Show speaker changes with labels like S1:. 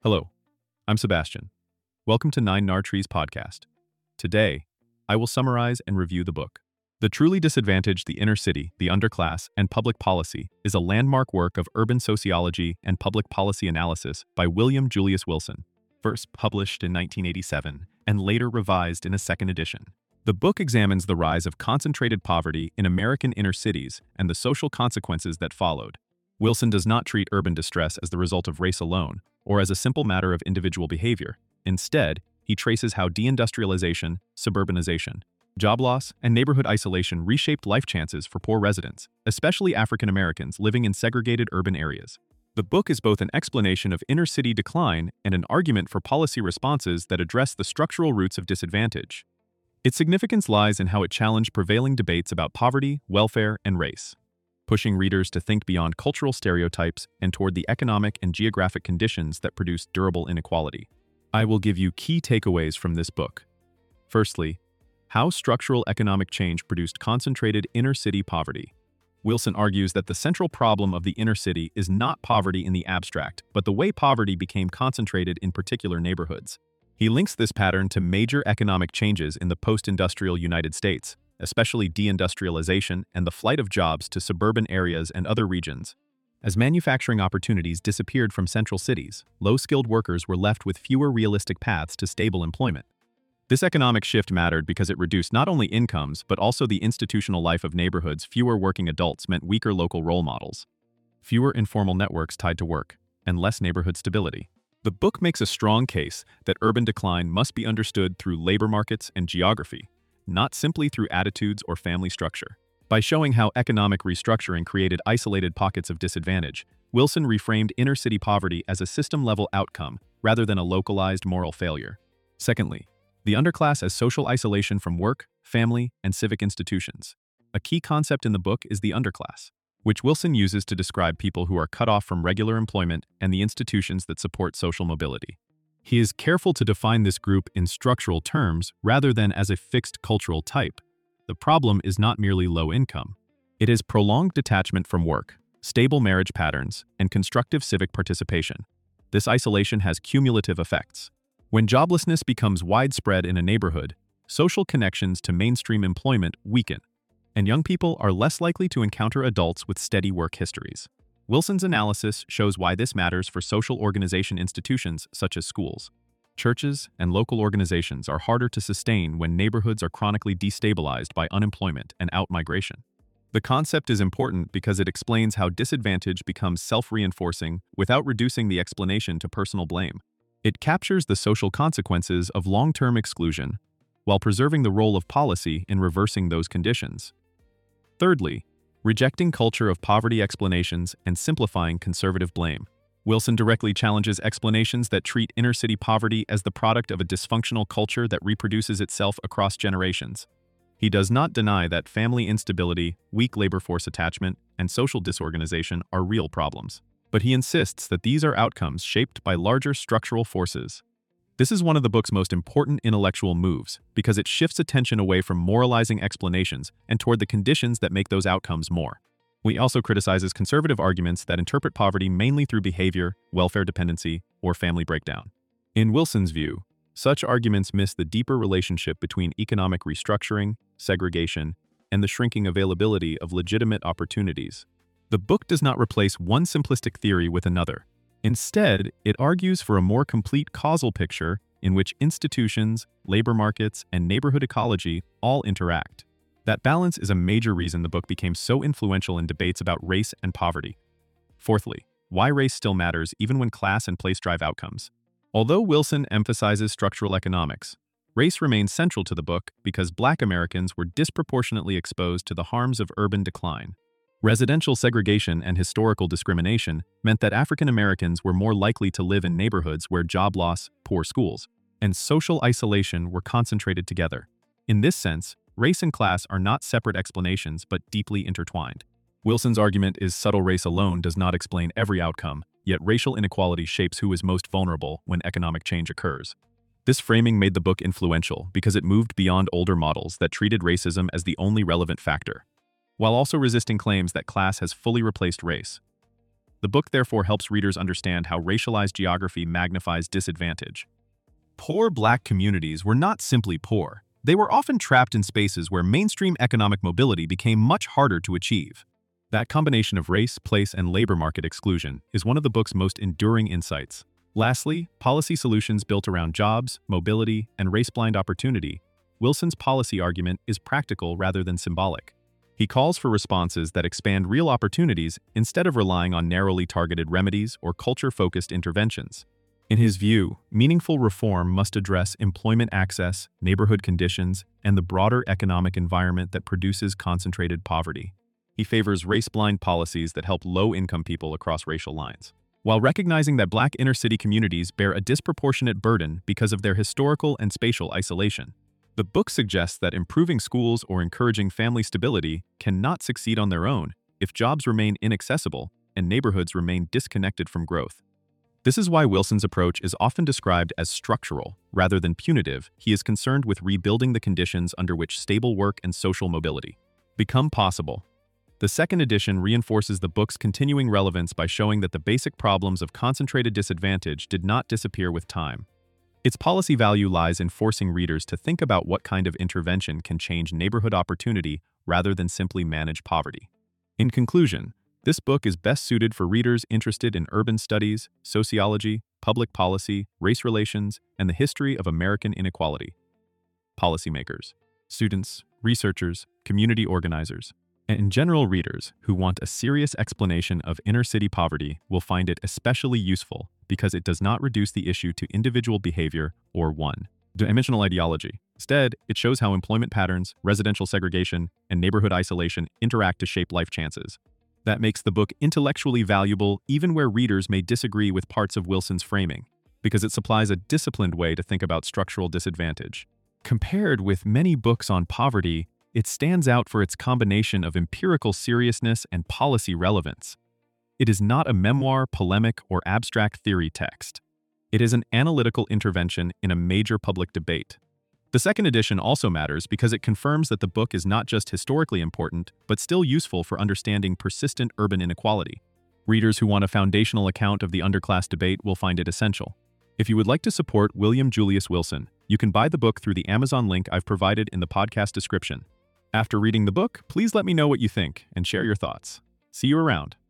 S1: Hello, I'm Sebastian. Welcome to Nine Nar Trees podcast. Today, I will summarize and review the book. The Truly Disadvantaged, the Inner City, the Underclass, and Public Policy is a landmark work of urban sociology and public policy analysis by William Julius Wilson, first published in 1987 and later revised in a second edition. The book examines the rise of concentrated poverty in American inner cities and the social consequences that followed. Wilson does not treat urban distress as the result of race alone, or as a simple matter of individual behavior. Instead, he traces how deindustrialization, suburbanization, job loss, and neighborhood isolation reshaped life chances for poor residents, especially African Americans living in segregated urban areas. The book is both an explanation of inner-city decline and an argument for policy responses that address the structural roots of disadvantage. Its significance lies in how it challenged prevailing debates about poverty, welfare, and race, pushing readers to think beyond cultural stereotypes and toward the economic and geographic conditions that produce durable inequality. I will give you key takeaways from this book. Firstly, how structural economic change produced concentrated inner-city poverty. Wilson argues that the central problem of the inner city is not poverty in the abstract, but the way poverty became concentrated in particular neighborhoods. He links this pattern to major economic changes in the post-industrial United States, especially deindustrialization and the flight of jobs to suburban areas and other regions. As manufacturing opportunities disappeared from central cities, low-skilled workers were left with fewer realistic paths to stable employment. This economic shift mattered because it reduced not only incomes but also the institutional life of neighborhoods. Fewer working adults meant weaker local role models, fewer informal networks tied to work, and less neighborhood stability. The book makes a strong case that urban decline must be understood through labor markets and geography, not simply through attitudes or family structure. By showing how economic restructuring created isolated pockets of disadvantage, Wilson reframed inner-city poverty as a system-level outcome rather than a localized moral failure. Secondly, the underclass as social isolation from work, family, and civic institutions. A key concept in the book is the underclass, which Wilson uses to describe people who are cut off from regular employment and the institutions that support social mobility. He is careful to define this group in structural terms rather than as a fixed cultural type. The problem is not merely low income. It is prolonged detachment from work, stable marriage patterns, and constructive civic participation. This isolation has cumulative effects. When joblessness becomes widespread in a neighborhood, social connections to mainstream employment weaken, and young people are less likely to encounter adults with steady work histories. Wilson's analysis shows why this matters for social organization institutions such as schools. Churches and local organizations are harder to sustain when neighborhoods are chronically destabilized by unemployment and outmigration. The concept is important because it explains how disadvantage becomes self-reinforcing without reducing the explanation to personal blame. It captures the social consequences of long-term exclusion while preserving the role of policy in reversing those conditions. Thirdly, rejecting culture of poverty explanations and simplifying conservative blame. Wilson directly challenges explanations that treat inner-city poverty as the product of a dysfunctional culture that reproduces itself across generations. He does not deny that family instability, weak labor force attachment, and social disorganization are real problems, but he insists that these are outcomes shaped by larger structural forces. This is one of the book's most important intellectual moves because it shifts attention away from moralizing explanations and toward the conditions that make those outcomes more. He also criticizes conservative arguments that interpret poverty mainly through behavior, welfare dependency, or family breakdown. In Wilson's view, such arguments miss the deeper relationship between economic restructuring, segregation, and the shrinking availability of legitimate opportunities. The book does not replace one simplistic theory with another. Instead, it argues for a more complete causal picture in which institutions, labor markets, and neighborhood ecology all interact. That balance is a major reason the book became so influential in debates about race and poverty. Fourthly, why race still matters even when class and place drive outcomes. Although Wilson emphasizes structural economics, race remains central to the book because Black Americans were disproportionately exposed to the harms of urban decline. Residential segregation and historical discrimination meant that African Americans were more likely to live in neighborhoods where job loss, poor schools, and social isolation were concentrated together. In this sense, race and class are not separate explanations but deeply intertwined. Wilson's argument is subtle race alone does not explain every outcome, yet racial inequality shapes who is most vulnerable when economic change occurs. This framing made the book influential because it moved beyond older models that treated racism as the only relevant factor, while also resisting claims that class has fully replaced race. The book therefore helps readers understand how racialized geography magnifies disadvantage. Poor Black communities were not simply poor. They were often trapped in spaces where mainstream economic mobility became much harder to achieve. That combination of race, place, and labor market exclusion is one of the book's most enduring insights. Lastly, policy solutions built around jobs, mobility, and race-blind opportunity. Wilson's policy argument is practical rather than symbolic. He calls for responses that expand real opportunities instead of relying on narrowly targeted remedies or culture-focused interventions. In his view, meaningful reform must address employment access, neighborhood conditions, and the broader economic environment that produces concentrated poverty. He favors race-blind policies that help low-income people across racial lines, while recognizing that Black inner-city communities bear a disproportionate burden because of their historical and spatial isolation. The book suggests that improving schools or encouraging family stability cannot succeed on their own if jobs remain inaccessible and neighborhoods remain disconnected from growth. This is why Wilson's approach is often described as structural rather than punitive. He is concerned with rebuilding the conditions under which stable work and social mobility become possible. The second edition reinforces the book's continuing relevance by showing that the basic problems of concentrated disadvantage did not disappear with time. Its policy value lies in forcing readers to think about what kind of intervention can change neighborhood opportunity rather than simply manage poverty. In conclusion, this book is best suited for readers interested in urban studies, sociology, public policy, race relations, and the history of American inequality. Policymakers, students, researchers, community organizers, and general readers who want a serious explanation of inner-city poverty will find it especially useful because it does not reduce the issue to individual behavior or one-dimensional ideology. Instead, it shows how employment patterns, residential segregation, and neighborhood isolation interact to shape life chances. That makes the book intellectually valuable even where readers may disagree with parts of Wilson's framing, because it supplies a disciplined way to think about structural disadvantage. Compared with many books on poverty, it stands out for its combination of empirical seriousness and policy relevance. It is not a memoir, polemic, or abstract theory text. It is an analytical intervention in a major public debate. The second edition also matters because it confirms that the book is not just historically important, but still useful for understanding persistent urban inequality. Readers who want a foundational account of the underclass debate will find it essential. If you would like to support William Julius Wilson, you can buy the book through the Amazon link I've provided in the podcast description. After reading the book, please let me know what you think and share your thoughts. See you around.